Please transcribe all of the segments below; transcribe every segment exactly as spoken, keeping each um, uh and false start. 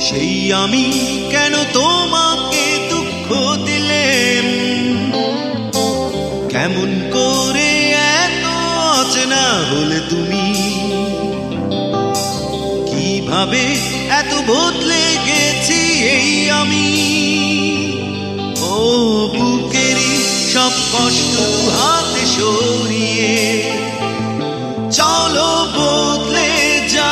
সেই আমি কেন তোমাকে দুঃখ দিলেম, কেমন করে এত অচেনা হলে তুমি, কিভাবে এত বদলে গেছি এই আমি। ও বুকেরই সব কষ্ট হাতে সরিয়ে চলো বদলে যা।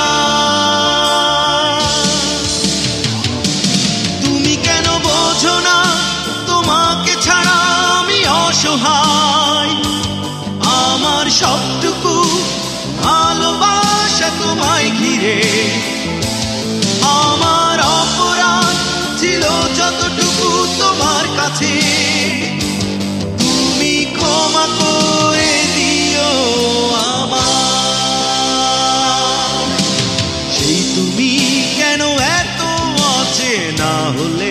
তুমি কেন বোঝো না তোমাকে ছাড়া আমি অসহায়, আমার সবটুকু ভালোবাসা তোমায় ঘিরে। আমার অপরাধ ছিল যতটুকু তোমার কাছে, তুমি ক্ষমা করে দিও আমার। সেই তুমি কেন এত অচেনা হলে,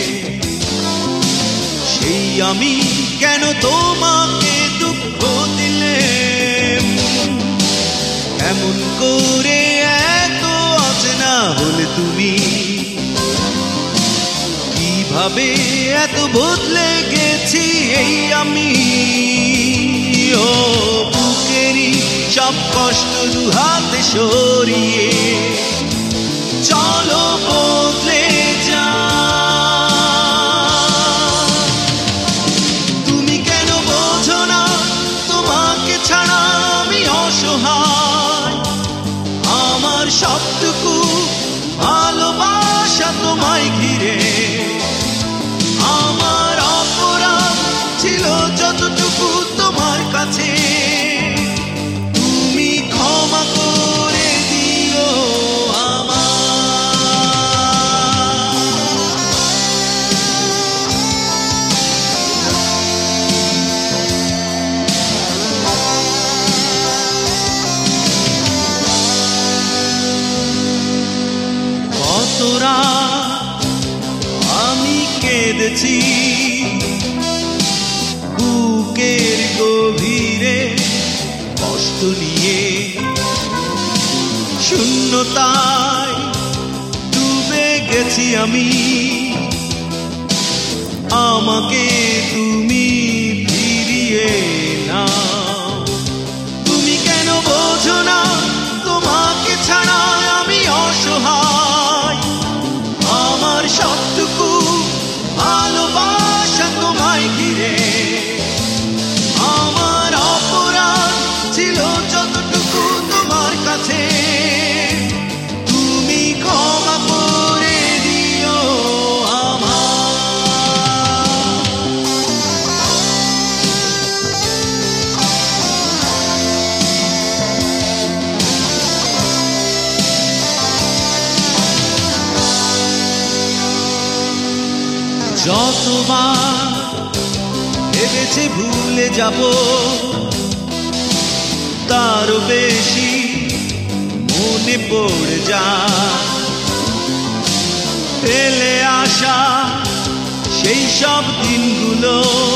সেই আমি কেন তোমাকে দুঃখ দিলেম, কেমন করে এত অচেনা হলে তুমি, কিভাবে এত বদলে গেছি এই আমি। ও বুকেরই সব কষ্ট দু হাতে সরিয়ে চলো বদলে যা। তুমি কেন বোঝো না তোমাকে ছাড়া আমি অসহায়, আমার সবটুকু ভালোবাসা তোমায় ঘিরে। আমার অপরাধ ছিল যতটুকু তোমার কাছে, তুমি ক্ষমা করে দিও আমার। কতরা আমি কেঁদেছি বুকের গভীরে কষ্ট নিয়ে, শূন্যতায় ডুবে গেছি আমি। আমাকে তুমি ফিরিয়ে নাও। তুমি কেন বোঝো না তোমাকে ছাড়া আমি অসহায়, আমার সবটুকু ভালোবাসা তোমায় ঘিরে। আমার অপরাধ ছিল যতটুকু তোমার কাছে, তুমি ক্ষমা করে দিও আমার। যতবার ভেবেছি ভুলে যাব, তারও বেশি মনে পড়ে যা। ফেলে আসা সেই সব দিনগুলো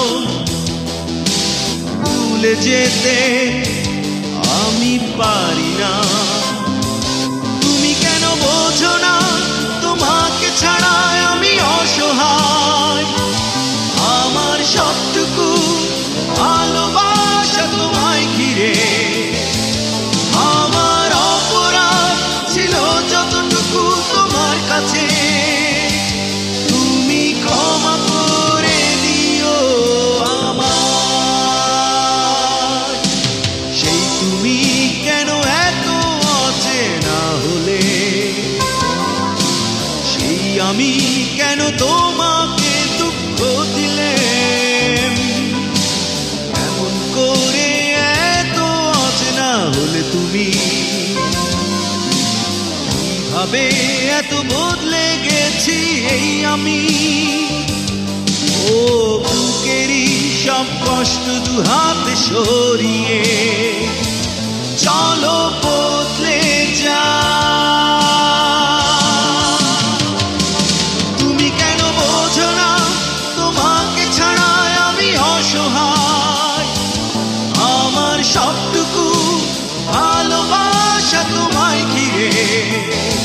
ভুলে যেতে আমি পারি না। তুমি কেন বোঝো না তোমাকে ছাড়া আমি অসহায়, আমার সবটুকু ভালোবাসা তোমায় ঘিরে। আমার অপরাধ ছিল যতটুকু তোমার কাছে, তুমি ক্ষমা করে দিও আমার। সেই তুমি কেন এত অচেনা হলে, সেই আমি কেন তোমাকে দুঃখ দিলেম, কেমন করে এত অচেনা হলে তুমি, কিভাবে এত বদলে গেছি এই আমি। ও বুকেরই সব কষ্ট দু হাতে সরিয়ে চলো বদলে যা। তুমি কেন বোঝো না তোমাকে ছাড়া আমি অসহায়, আমার সবটুকু ভালোবাসা তোমায় ঘিরে।